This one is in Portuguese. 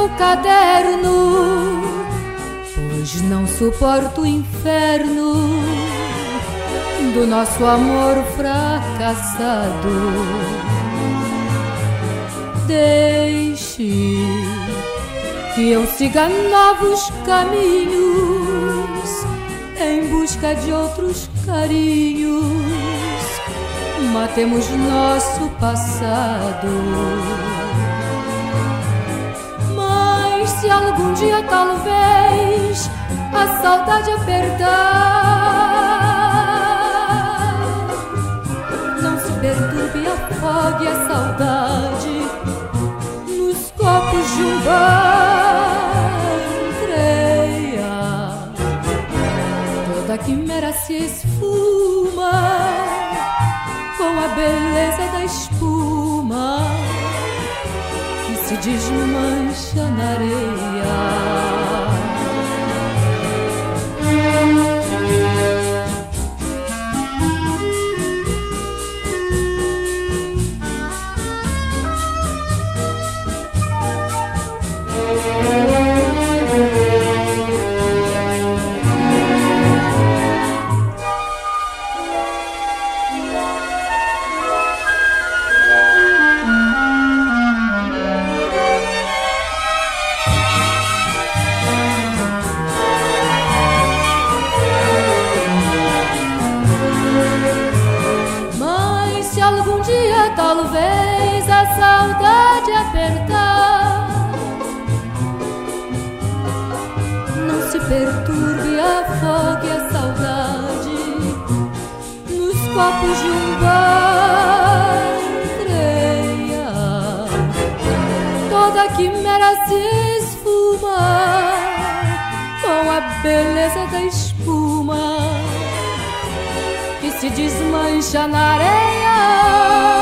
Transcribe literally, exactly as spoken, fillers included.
meu caderno, pois não suporto o inferno do nosso amor fracassado. Deixe que eu siga novos caminhos em busca de outros carinhos. Matemos nosso passado. Mas se algum dia talvez a saudade apertar, não se perturbe e afogue a saudade nos copos de um bar. Creia, toda quimera se esfuma com a beleza da espuma que se desmancha na areia. Talvez a saudade apertar, não se perturbe e afogue a saudade nos copos de um bar. Creia, toda quimera se esfuma com a beleza da espuma que se desmancha na areia.